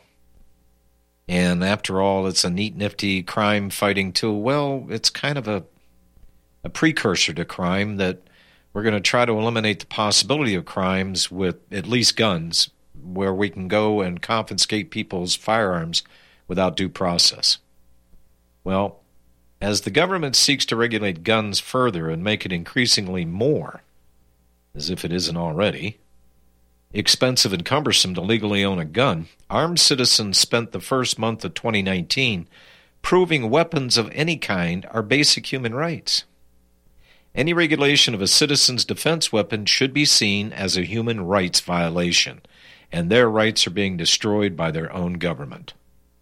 And after all, it's a neat, nifty crime-fighting tool. Well, it's kind of a, a precursor to crime that we're going to try to eliminate the possibility of crimes with at least guns, where we can go and confiscate people's firearms without due process. Well, as the government seeks to regulate guns further and make it increasingly more, as if it isn't already, expensive and cumbersome to legally own a gun, armed citizens spent the first month of twenty nineteen proving weapons of any kind are basic human rights. Any regulation of a citizen's defense weapon should be seen as a human rights violation, and their rights are being destroyed by their own government.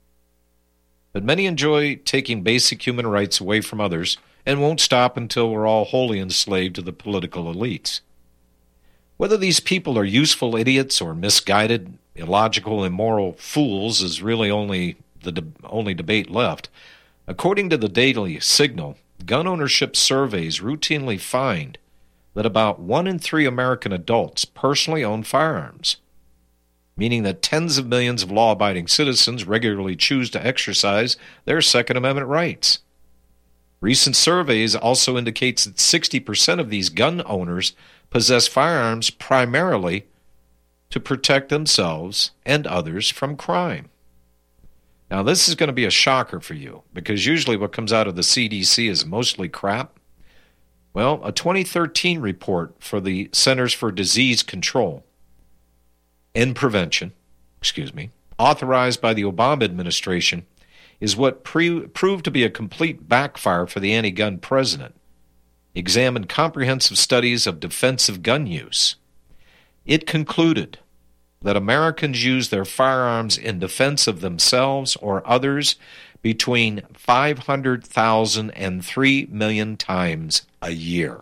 But many enjoy taking basic human rights away from others and won't stop until we're all wholly enslaved to the political elites. Whether these people are useful idiots or misguided, illogical, immoral fools is really only the de- only debate left. According to the Daily Signal, gun ownership surveys routinely find that about one in three American adults personally own firearms, meaning that tens of millions of law-abiding citizens regularly choose to exercise their Second Amendment rights. Recent surveys also indicates that sixty percent of these gun owners possess firearms primarily to protect themselves and others from crime. Now, this is going to be a shocker for you, because usually what comes out of the C D C is mostly crap. Well, a twenty thirteen report for the Centers for Disease Control and Prevention, excuse me, authorized by the Obama administration, is what pre- proved to be a complete backfire for the anti-gun president. Examined comprehensive studies of defensive gun use. It concluded that Americans use their firearms in defense of themselves or others between five hundred thousand and three million times a year.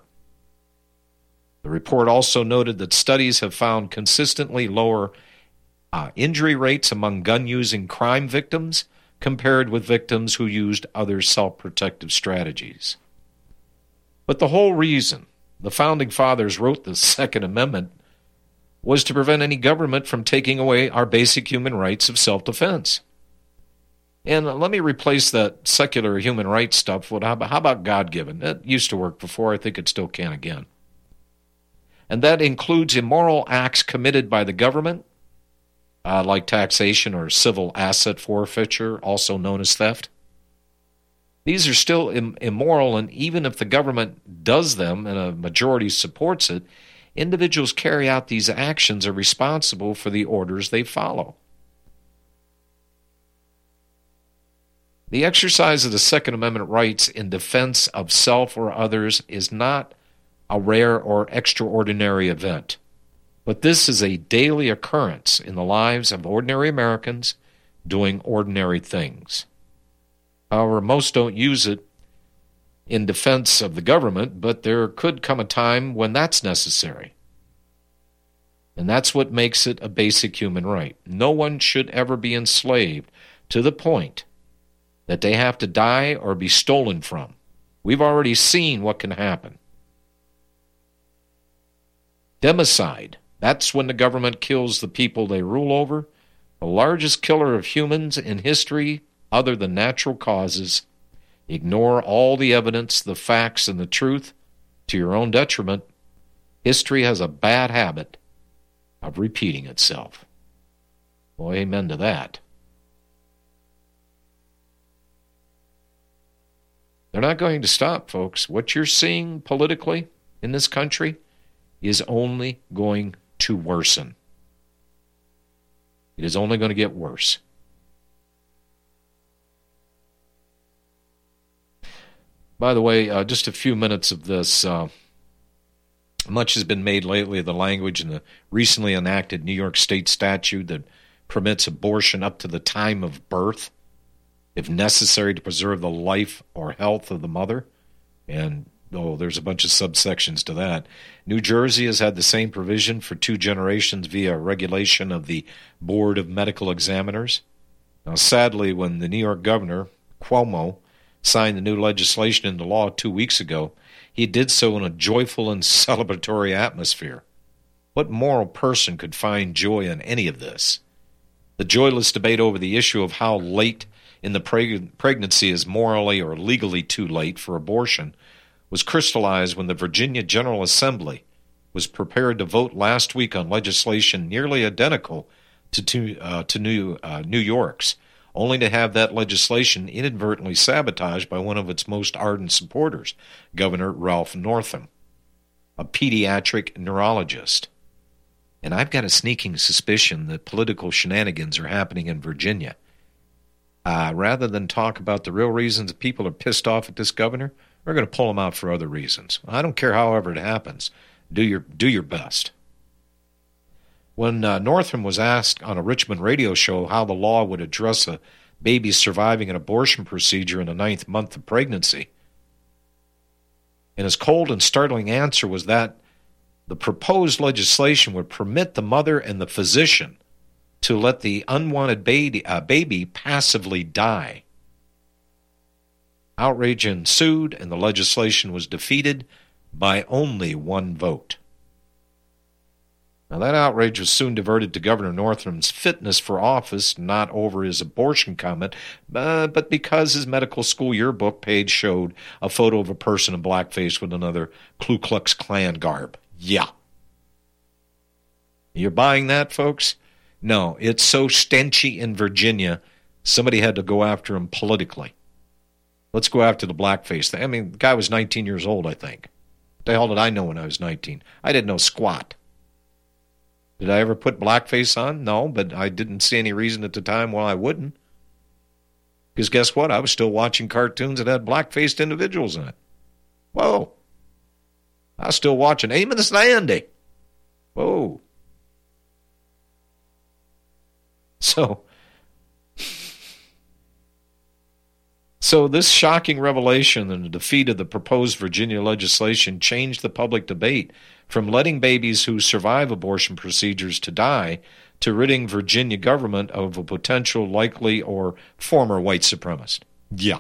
The report also noted that studies have found consistently lower uh, injury rates among gun-using crime victims compared with victims who used other self-protective strategies. But the whole reason the Founding Fathers wrote the Second Amendment was to prevent any government from taking away our basic human rights of self-defense. And let me replace that secular human rights stuff with how about God-given? That used to work before. I think it still can again. And that includes immoral acts committed by the government, uh, like taxation or civil asset forfeiture, also known as theft. These are still im- immoral, and even if the government does them and a majority supports it, individuals carry out these actions are responsible for the orders they follow. The exercise of the Second Amendment rights in defense of self or others is not a rare or extraordinary event, but this is a daily occurrence in the lives of ordinary Americans doing ordinary things. However, most don't use it in defense of the government, but there could come a time when that's necessary. And that's what makes it a basic human right. No one should ever be enslaved to the point that they have to die or be stolen from. We've already seen what can happen. Democide, that's when the government kills the people they rule over, the largest killer of humans in history other than natural causes. Ignore all the evidence, the facts, and the truth to your own detriment. History has a bad habit of repeating itself. Well, amen to that. They're not going to stop, folks. What you're seeing politically in this country is only going to worsen. It is only going to get worse. By the way, uh, just a few minutes of this. Uh, much has been made lately of the language in the recently enacted New York State statute that permits abortion up to the time of birth, if necessary to preserve the life or health of the mother. And, oh, there's a bunch of subsections to that. New Jersey has had the same provision for two generations via regulation of the Board of Medical Examiners. Now, sadly, when the New York governor, Cuomo, signed the new legislation into law two weeks ago, he did so in a joyful and celebratory atmosphere. What moral person could find joy in any of this? The joyless debate over the issue of how late in the preg- pregnancy is morally or legally too late for abortion was crystallized when the Virginia General Assembly was prepared to vote last week on legislation nearly identical to to, uh, to New, uh, New York's, only to have that legislation inadvertently sabotaged by one of its most ardent supporters, Governor Ralph Northam, a pediatric neurologist. And I've got a sneaking suspicion that political shenanigans are happening in Virginia. Uh, rather than talk about the real reasons people are pissed off at this governor, we're going to pull him out for other reasons. I don't care however it happens. Do your, do your best. When uh, Northam was asked on a Richmond radio show how the law would address a baby surviving an abortion procedure in the ninth month of pregnancy, and his cold and startling answer was that the proposed legislation would permit the mother and the physician to let the unwanted baby, uh, baby passively die. Outrage ensued, and the legislation was defeated by only one vote. Now, that outrage was soon diverted to Governor Northam's fitness for office, not over his abortion comment, uh, but because his medical school yearbook page showed a photo of a person in blackface with another Ku Klux Klan garb. Yeah. You're buying that, folks? No, it's so stenchy in Virginia, somebody had to go after him politically. Let's go after the blackface thing. I mean, the guy was nineteen years old, I think. What the hell did I know when I was nineteen? I didn't know squat. Did I ever put blackface on? No, but I didn't see any reason at the time why I wouldn't. Because guess what? I was still watching cartoons that had black-faced individuals in it. Whoa. I was still watching Amos and Andy. Whoa. So, so this shocking revelation and the defeat of the proposed Virginia legislation changed the public debate from letting babies who survive abortion procedures to die to ridding Virginia government of a potential likely or former white supremacist. Yeah.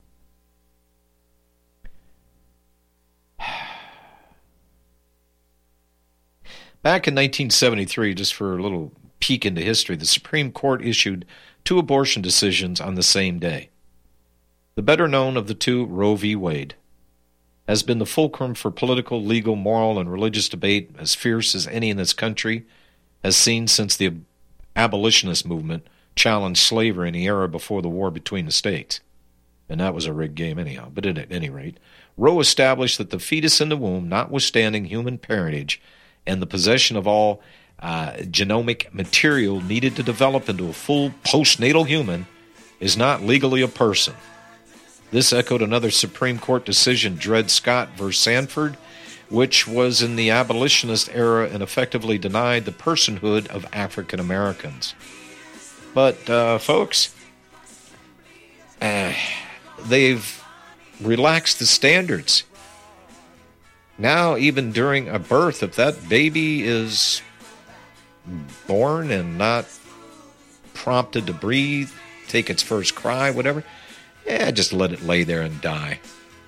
Back in nineteen seventy-three, just for a little peek into history, the Supreme Court issued two abortion decisions on the same day. The better known of the two, Roe v. Wade, has been the fulcrum for political, legal, moral, and religious debate as fierce as any in this country has seen since the abolitionist movement challenged slavery in the era before the war between the states. And that was a rigged game anyhow. But at any rate, Roe established that the fetus in the womb, notwithstanding human parentage and the possession of all uh, genomic material needed to develop into a full postnatal human, is not legally a person. This echoed another Supreme Court decision, Dred Scott v. Sanford, which was in the abolitionist era and effectively denied the personhood of African Americans. But, uh, folks, uh, they've relaxed the standards. Now, even during a birth, if that baby is born and not prompted to breathe, take its first cry, whatever, yeah, just let it lay there and die.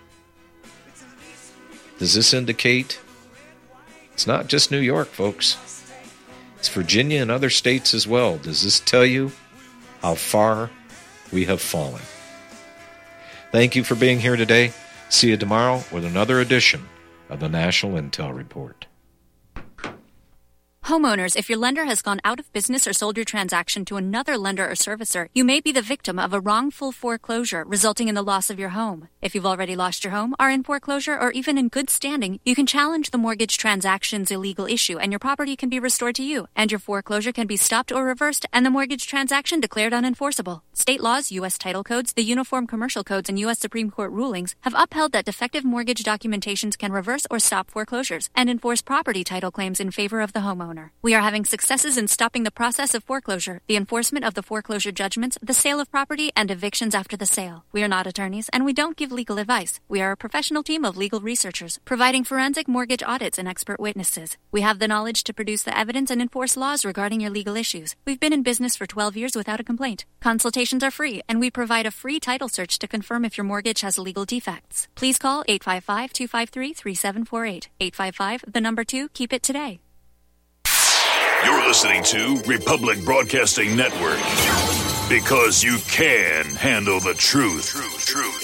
Does this indicate it's not just New York, folks? It's Virginia and other states as well. Does this tell you how far we have fallen? Thank you for being here today. See you tomorrow with another edition of the National Intel Report. Homeowners, if your lender has gone out of business or sold your transaction to another lender or servicer, you may be the victim of a wrongful foreclosure resulting in the loss of your home. If you've already lost your home, are in foreclosure, or even in good standing, you can challenge the mortgage transaction's illegal issue and your property can be restored to you, and your foreclosure can be stopped or reversed and the mortgage transaction declared unenforceable. State laws, U S title codes, the Uniform Commercial Codes, and U S Supreme Court rulings have upheld that defective mortgage documentations can reverse or stop foreclosures and enforce property title claims in favor of the homeowner. We are having successes in stopping the process of foreclosure, the enforcement of the foreclosure judgments, the sale of property, and evictions after the sale. We are not attorneys, and we don't give legal advice. We are a professional team of legal researchers, providing forensic mortgage audits and expert witnesses. We have the knowledge to produce the evidence and enforce laws regarding your legal issues. We've been in business for twelve years without a complaint. Consultations are free, and we provide a free title search to confirm if your mortgage has legal defects. Please call eight five five, two five three, three seven four eight. eight five five, the number two, keep it today. You're listening to Republic Broadcasting Network. Because you can handle the truth. Truth, truth.